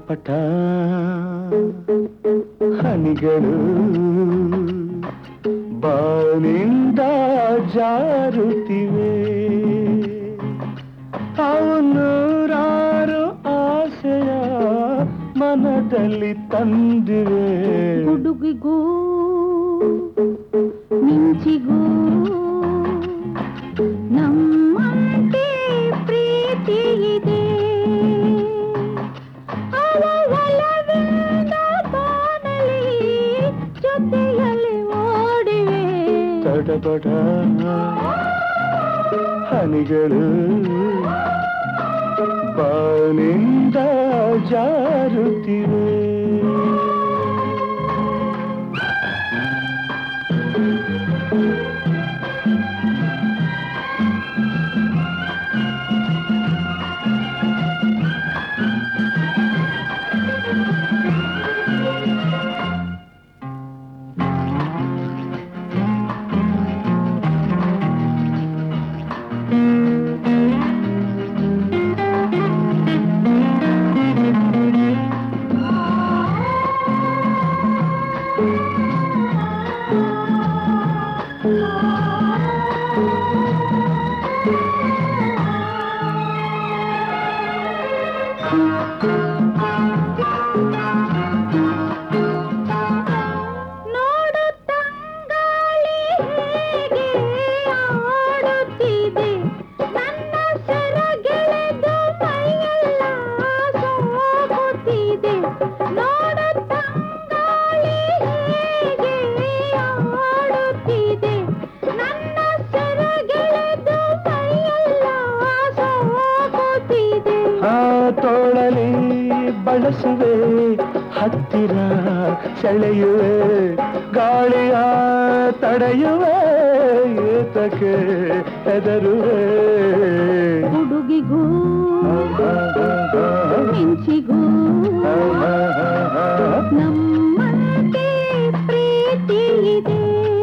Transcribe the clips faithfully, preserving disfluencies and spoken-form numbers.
ಪಟ ಹನಿಗಳು ಬಾನಿಂದ ಜಾರುತ್ತಿವೆ ಅವನೂರಾರು ಆಸೆಯ ಮನದಲ್ಲಿ ತಂದಿವೆ ಹುಡುಗಿಗೂ ಮಿಂಚಿಗೂ ನಮ್ಮಂತೆ ಪ್ರೀತಿ ಇದೆ ಅವ ಒಲವಿನ ಬಾನಲಿ ಜೊತೆಯಲ್ಲಿ ಓಡಿವೆ ತಡಬಡ ಹನಿಗಳು ಬಾನಿಂದ ಜಾರುತ್ತಿವೆ ನೋಡು ತಂಗಾಳಿ ಹೇಗೆ ಆಡುತ್ತಿದೆ ನನ್ನ ಸೆರಗೆಳೆದು ಮೈಯೆಲ್ಲ ಸೋಗುತ್ತಿದೆ ನೋಡು ತಂಗಾಳಿ ಹೇಗೆ ಆಡುತ್ತಿದೆ ನನ್ನ ಸೆರಗೆಳೆದು ಮೈಯೆಲ್ಲ ಸೋಗುತ್ತಿದೆ ಆ ತೋಳಲಿ ಬಳಸುವೆ ಹತ್ತಿರ ಸೆಳೆಯುವೆ ಗಾಳಿಯ ತಡೆಯುವೆ ಏತಕ್ಕೆ ಹೆದರುವೆ ಹುಡುಗಿಗೂ ಮಿಂಚಿಗೂ ನಮ್ಮಂತೆ ಪ್ರೀತಿ ಇದೆ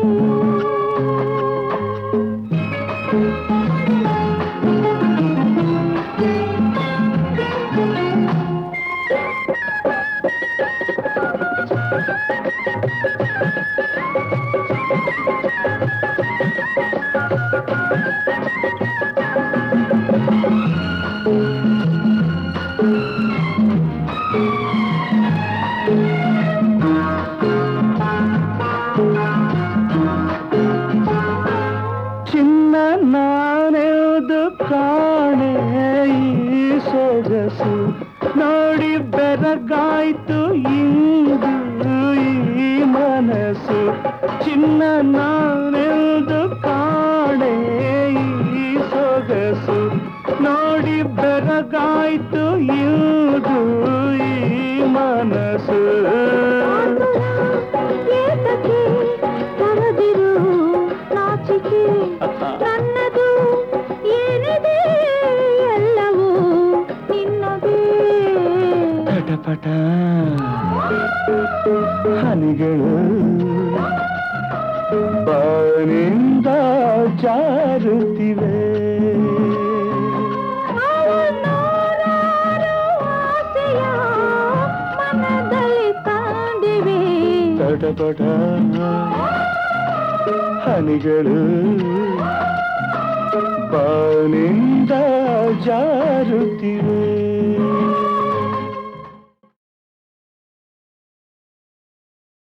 ಚಿನ್ನ ನಾನೆದು ಕಾಣೆ ಈ ಸೊಗಸು ನೋಡಿ ಬೆರಗಾಯ್ತು ಇಂದು ಈ ಮನಸ್ಸು ಚಿನ್ನ ನಾನೆದು ಕಾಣೆ ಈ ಸೊಗಸು ನೋಡಿ ಬೆರಗಾಯ್ತು ಇಂದು ಈ ಮನಸ್ಸು ಏತಕ್ಕೆ ತರದಿರು ನಾಚಿಕೆ ನನ್ನದು ಏನಿದೆ ಎಲ್ಲವೂ ನಿನ್ನದೇ ಪಟಪಟ ಹನಿಗಳು ಬಾನಿಂದ ಜಾರುತ್ತಿವೆ ಅವನೂರಾರು ಆಸೆಯ ಮನದಲ್ಲಿ ತಂದಿವೆ ತಡಬಡ ಹನಿಗಳು ಬಾನಿಂದ ಜಾರುತ್ತಿವೆ